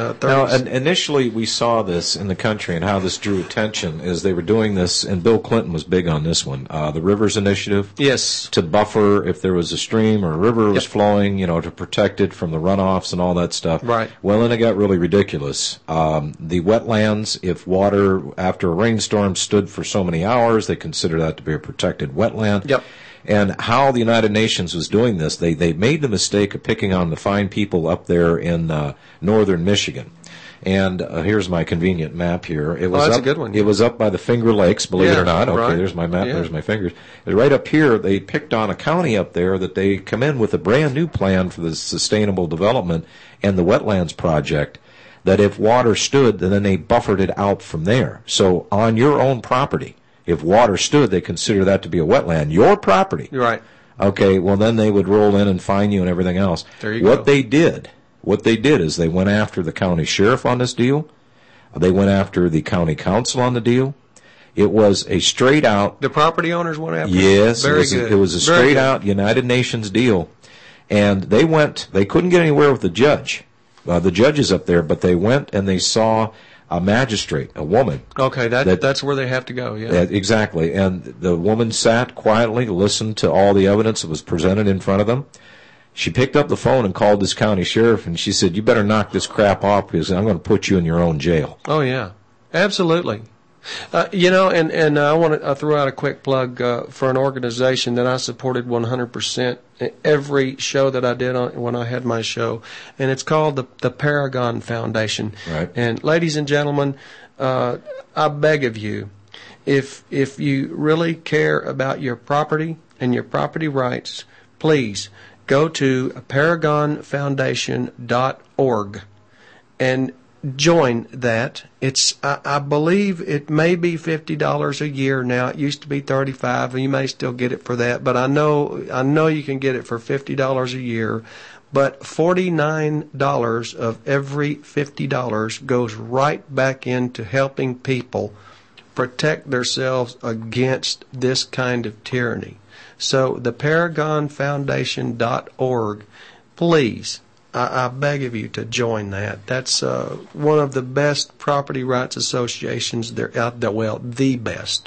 uh, Now, thirties. in- initially, we saw this in the country and how this drew attention is they were doing this, and Bill Clinton was big on this one, uh, the Rivers Initiative. Yes. To buffer if there was a stream or a river was Yep. flowing, you know, to protect it from the runoffs and all that stuff. Right. Well, then it got really ridiculous. Um, the wetlands, if water after a rainstorm stood for so many hours, they consider that to be a protected wetland. Yep. And how the United Nations was doing this, they, they made the mistake of picking on the fine people up there in uh, northern Michigan. And uh, here's my convenient map here. It was Oh, that's up, a good one. It was up by the Finger Lakes, believe it Yeah, or not. Okay, right. there's my map, Yeah. there's my fingers. And right up here, they picked on a county up there that they come in with a brand new plan for the sustainable development and the wetlands project, that if water stood, then they buffered it out from there. So on your own property, if water stood, they consider that to be a wetland. Your property. Right. Okay, well, then they would roll in and fine you and everything else. There you what go. they did, what they did is they went after the county sheriff on this deal. They went after the county council on the deal. It was a straight out. The property owners went after it? Yes, Very it was, good. A, it was a Very straight good. out United Nations deal, and they went. They couldn't get anywhere with the judge, uh, the judges up there, but they went and they saw a magistrate, a woman. Okay, that, that- that's where they have to go, yeah. Yeah, exactly. And the woman sat quietly, listened to all the evidence that was presented in front of them. She picked up the phone and called this county sheriff, and she said, "You better knock this crap off because I'm going to put you in your own jail." Oh, yeah. Absolutely. Uh, you know, and, and I want to uh, throw out a quick plug uh, for an organization that I supported one hundred percent every show that I did on, when I had my show, and it's called the, the Paragon Foundation. Right. And ladies and gentlemen, uh, I beg of you, if if you really care about your property and your property rights, please go to paragon foundation dot org and join that. It's I, I believe it may be fifty dollars a year now. It used to be thirty-five dollars. You may still get it for that, but I know I know you can get it for fifty dollars a year. But forty-nine dollars of every fifty dollars goes right back into helping people protect themselves against this kind of tyranny. So the paragon foundation dot org, please, I, I beg of you to join that. That's uh, one of the best property rights associations there out there. Well, the best.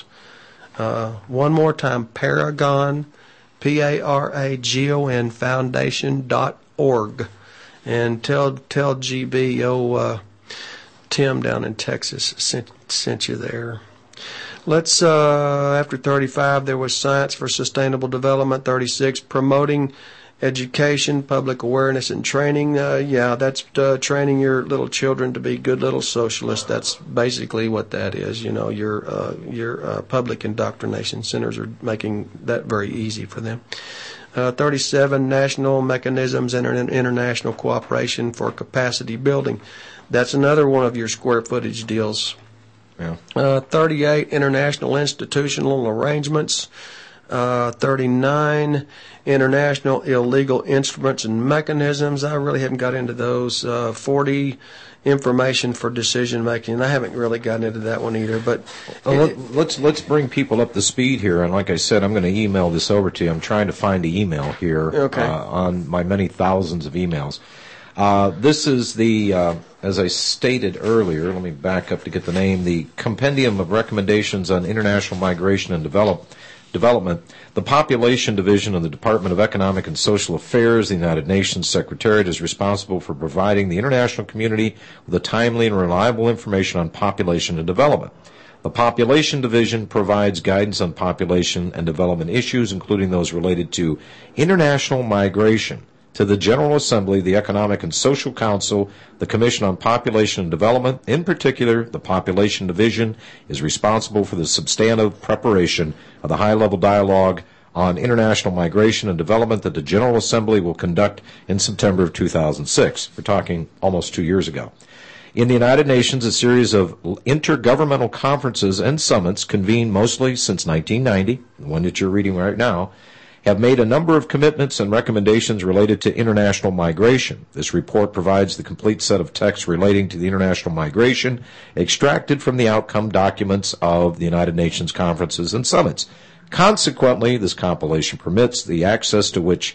Uh, one more time, Paragon, P A R A G O N foundation dot org, and tell tell G B, oh, uh, Tim down in Texas sent sent you there. Let's, uh, after thirty-five, there was Science for Sustainable Development. thirty-six, promoting education, public awareness, and training. Uh, yeah, that's uh, training your little children to be good little socialists. That's basically what that is. You know, your uh, your uh, public indoctrination centers are making that very easy for them. Uh, thirty-seven, national mechanisms and inter- international cooperation for capacity building. That's another one of your square footage deals. Yeah. Uh, thirty-eight, international institutional arrangements. Uh, thirty-nine, international illegal instruments and mechanisms. I really haven't got into those. Uh, forty, information for decision making. I haven't really gotten into that one either. But Well, let, let's let's bring people up to speed here. And like I said, I'm going to email this over to you. I'm trying to find the email here Okay. uh, on my many thousands of emails. Uh, this is the, uh, as I stated earlier, let me back up to get the name, the Compendium of Recommendations on International Migration and Develop, Development. The Population Division of the Department of Economic and Social Affairs, the United Nations Secretariat, is responsible for providing the international community with a timely and reliable information on population and development. The Population Division provides guidance on population and development issues, including those related to international migration, to the General Assembly, the Economic and Social Council, the Commission on Population and Development. In particular, the Population Division is responsible for the substantive preparation of the high-level dialogue on international migration and development that the General Assembly will conduct in September of two thousand six. We're talking almost two years ago. In the United Nations, a series of intergovernmental conferences and summits convened mostly since nineteen ninety, the one that you're reading right now, have made a number of commitments and recommendations related to international migration. This report provides the complete set of texts relating to the international migration extracted from the outcome documents of the United Nations conferences and summits. Consequently, this compilation permits the access to which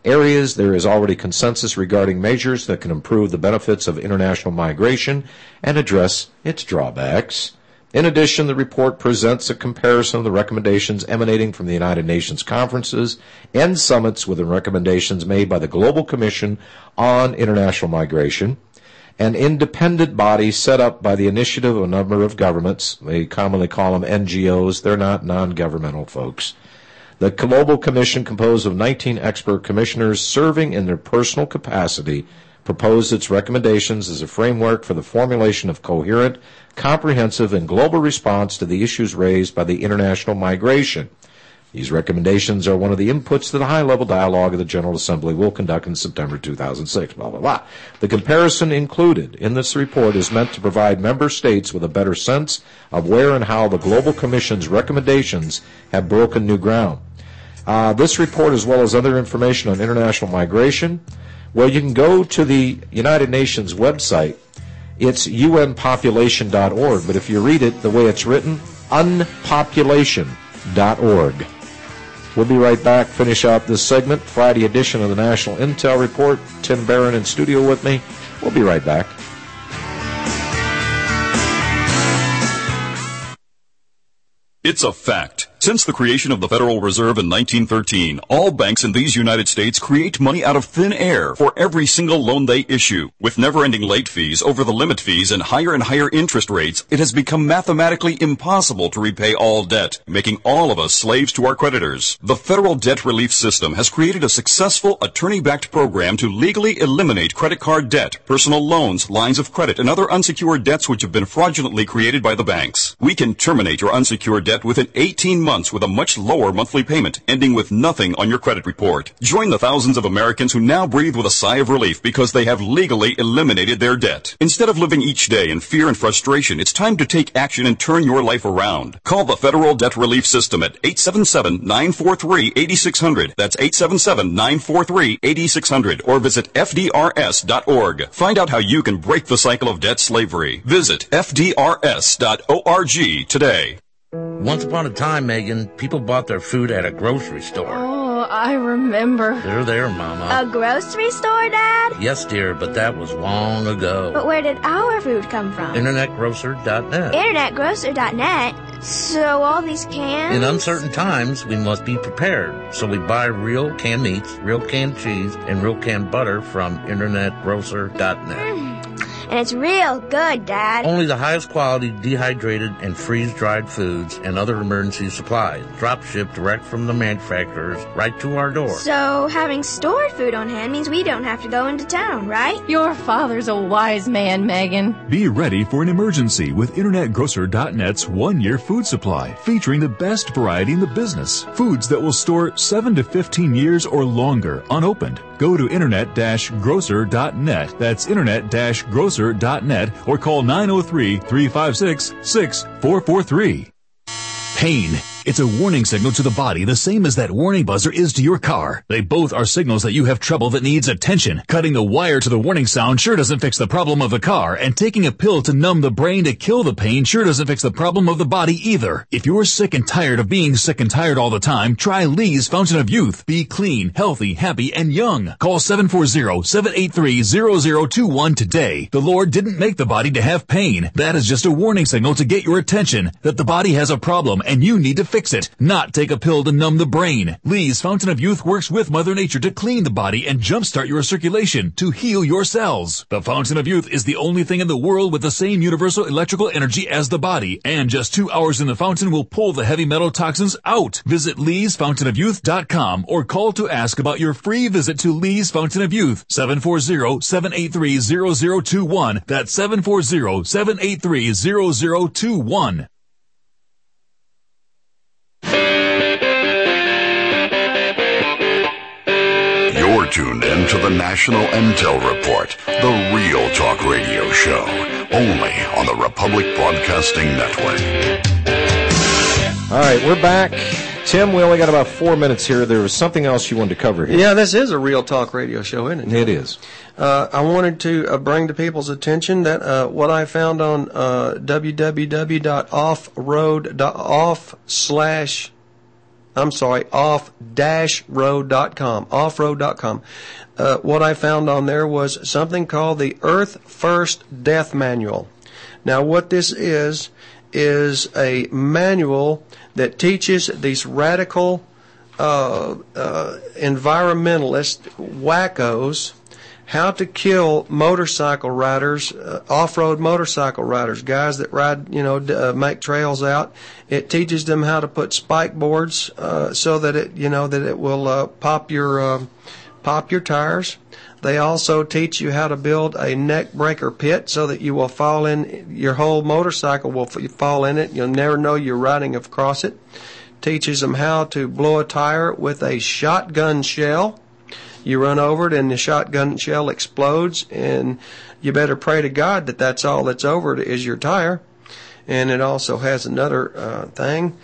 areas there is already consensus regarding measures that can improve the benefits of international migration and address its drawbacks. In addition, the report presents a comparison of the recommendations emanating from the United Nations conferences and summits with the recommendations made by the Global Commission on International Migration, an independent body set up by the initiative of a number of governments. They commonly call them N G Os. They're not non-governmental folks. The Global Commission, composed of nineteen expert commissioners serving in their personal capacity, proposed its recommendations as a framework for the formulation of coherent, comprehensive, and global response to the issues raised by the international migration. These recommendations are one of the inputs to the high-level dialogue of the General Assembly will conduct in September two thousand six, blah, blah, blah. The comparison included in this report is meant to provide member states with a better sense of where and how the Global Commission's recommendations have broken new ground. Uh, this report, as well as other information on international migration, well, you can go to the United Nations website. It's U N population dot org, but if you read it the way it's written, unpopulation dot org. We'll be right back, finish out this segment, Friday edition of the National Intel Report. Tim Barron in studio with me. We'll be right back. It's a fact. Since the creation of the Federal Reserve in nineteen thirteen, all banks in these United States create money out of thin air for every single loan they issue. With never-ending late fees, over-the-limit fees, and higher and higher interest rates, it has become mathematically impossible to repay all debt, making all of us slaves to our creditors. The Federal Debt Relief System has created a successful attorney-backed program to legally eliminate credit card debt, personal loans, lines of credit, and other unsecured debts which have been fraudulently created by the banks. We can terminate your unsecured debt within eighteen months with a much lower monthly payment, ending with nothing on your credit report. Join the thousands of Americans who now breathe with a sigh of relief because they have legally eliminated their debt. Instead of living each day in fear and frustration, it's time to take action and turn your life around. Call the Federal Debt Relief System at eight seven seven, nine four three, eight six zero zero. That's eight seven seven, nine four three, eight six zero zero. Or visit F D R S dot org. Find out how you can break the cycle of debt slavery. Visit F D R S dot org today. Once upon a time, Megan, people bought their food at a grocery store. Oh, I remember. They're there, Mama. A grocery store, Dad? Yes, dear, but that was long ago. But where did our food come from? Internet Grocer dot net. Internet Grocer dot net? So all these cans? In uncertain times, we must be prepared. So we buy real canned meats, real canned cheese, and real canned butter from Internet Grocer dot net. Mm. And it's real good, Dad. Only the highest quality dehydrated and freeze-dried foods and other emergency supplies. Drop shipped direct from the manufacturers right to our door. So having stored food on hand means we don't have to go into town, right? Your father's a wise man, Megan. Be ready for an emergency with Internet Grocer dot net's one-year food supply, featuring the best variety in the business. Foods that will store seven to fifteen years or longer unopened. Go to Internet Grocer dot net. That's Internet Grocer dot net or call nine oh three, three five six, six four four three. Pain. It's a warning signal to the body, the same as that warning buzzer is to your car. They both are signals that you have trouble that needs attention. Cutting the wire to the warning sound sure doesn't fix the problem of the car, and taking a pill to numb the brain to kill the pain sure doesn't fix the problem of the body either. If you're sick and tired of being sick and tired all the time, try Lee's Fountain of Youth. Be clean, healthy, happy, and young. Call seven four zero, seven eight three, zero zero two one today. The Lord didn't make the body to have pain. That is just a warning signal to get your attention that the body has a problem and you need to fix it, not take a pill to numb the brain. Lee's Fountain of Youth works with Mother Nature to clean the body and jumpstart your circulation to heal your cells. The Fountain of Youth is the only thing in the world with the same universal electrical energy as the body, and just two hours in the fountain will pull the heavy metal toxins out. Visit Lee's Fountain of Youth dot com or call to ask about your free visit to Lee's Fountain of Youth, seven four zero, seven eight three, zero zero two one. That's seven four zero, seven eight three, zero zero two one. You're tuned in to the National Intel Report, the real talk radio show, only on the Republic Broadcasting Network. All right, we're back. Tim, we only got about four minutes here. There was something else you wanted to cover here. Yeah, this is a real talk radio show, isn't it? It is. Uh, I wanted to uh, bring to people's attention that uh, what I found on uh, w w w dot off road dot off slash I'm sorry, off dash road dot com, off road dot com. Uh, what I found on there was something called the Earth First Death Manual. Now, what this is, is a manual that teaches these radical uh, uh, environmentalist wackos how to kill motorcycle riders, uh, off-road motorcycle riders, guys that ride, you know, uh, make trails out. It teaches them how to put spike boards uh, so that it, you know, that it will uh, pop your uh, pop your tires. They also teach you how to build a neck breaker pit so that you will fall in, your whole motorcycle will f- fall in it. You'll never know you're riding across it. Teaches them how to blow a tire with a shotgun shell. You run over it and the shotgun shell explodes, and you better pray to God that that's all that's over it is your tire. And it also has another uh, thing,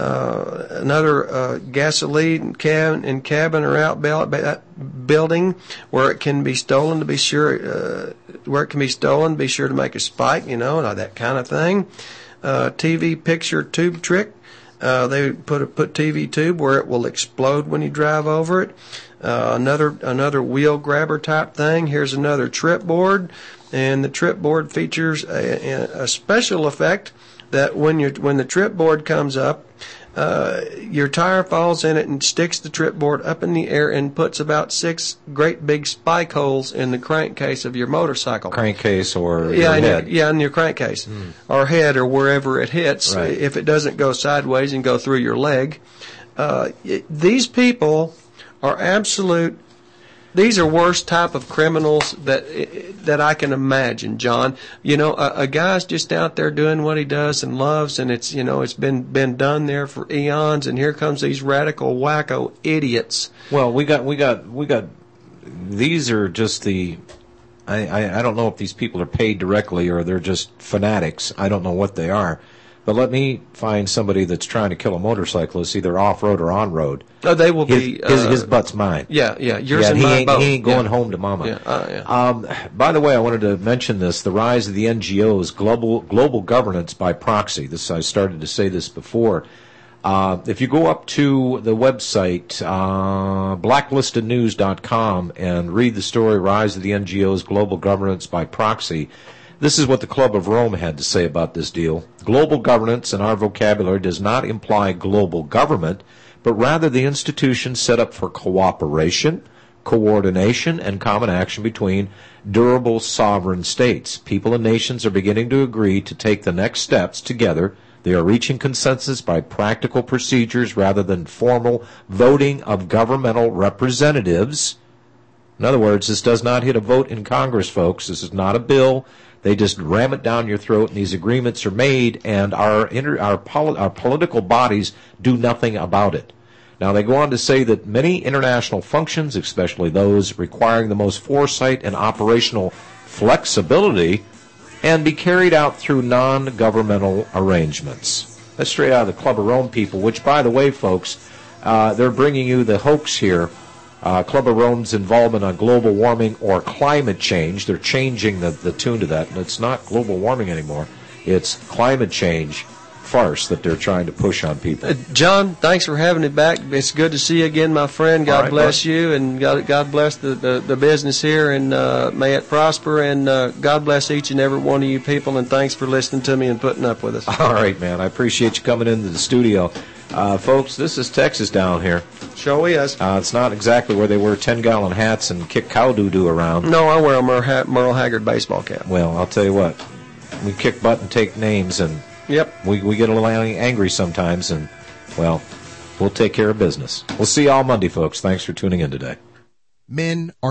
uh, another uh, gasoline cabin and cabin or outbuilding building where it can be stolen to be sure, uh, where it can be stolen, be sure to make a spike, you know, that kind of thing. Uh, T V picture tube trick. Uh, they put a put T V tube where it will explode when you drive over it. Uh, another another wheel grabber type thing. Here's another trip board, and the trip board features a, a special effect that when you when the trip board comes up, uh, your tire falls in it and sticks the trip board up in the air and puts about six great big spike holes in the crankcase of your motorcycle. Crankcase or yeah, your in head. Your, yeah, in your crankcase Mm. or head or wherever it hits. Right. If it doesn't go sideways and go through your leg, uh, it, these people are absolute. These are worst type of criminals that that I can imagine, John. You know, a, a guy's just out there doing what he does and loves, and it's you know it's been been done there for eons. And here comes these radical wacko idiots. Well, we got we got we got. These are just the. I, I I don't know if these people are paid directly or they're just fanatics. I don't know what they are. But let me find somebody that's trying to kill a motorcyclist, either off-road or on-road. Oh, they will his, be. His, uh, his butt's mine. Yeah, yeah. Yours yeah, and he mine ain't, both. He ain't going yeah. home to mama. Yeah, uh, yeah. Um, by the way, I wanted to mention this, the rise of the N G Os, global global governance by proxy. This I started to say this before. Uh, if you go up to the website, uh, blacklisted news dot com, and read the story, Rise of the N G Os, Global Governance by Proxy, this is what the Club of Rome had to say about this deal. Global governance in our vocabulary does not imply global government, but rather the institution set up for cooperation, coordination, and common action between durable sovereign states. People and nations are beginning to agree to take the next steps together. They are reaching consensus by practical procedures rather than formal voting of governmental representatives. In other words, this does not hit a vote in Congress, folks. This is not a bill. They just ram it down your throat, and these agreements are made, and our inter, our, poli- our political bodies do nothing about it. Now, they go on to say that many international functions, especially those requiring the most foresight and operational flexibility, and be carried out through non-governmental arrangements. That's straight out of the Club of Rome people, which, by the way, folks, uh, they're bringing you the hoax here. Uh, Club of Rome's involvement on global warming or climate change. They're changing the, the tune to that, and it's not global warming anymore. It's climate change farce that they're trying to push on people. Uh, John, thanks for having me back. It's good to see you again, my friend. God All right, bless bud. you, and God, God bless the, the, the business here, and uh, may it prosper, and uh, God bless each and every one of you people, and thanks for listening to me and putting up with us. All right, man. I appreciate you coming into the studio. Uh, folks, this is Texas down here. Sure is. Uh, it's not exactly where they wear ten-gallon hats and kick cow doo-doo around. No, I wear a Merle, ha- Merle Haggard baseball cap. Well, I'll tell you what. We kick butt and take names, and yep, we, we get a little angry sometimes, and, well, we'll take care of business. We'll see you all Monday, folks. Thanks for tuning in today. Men are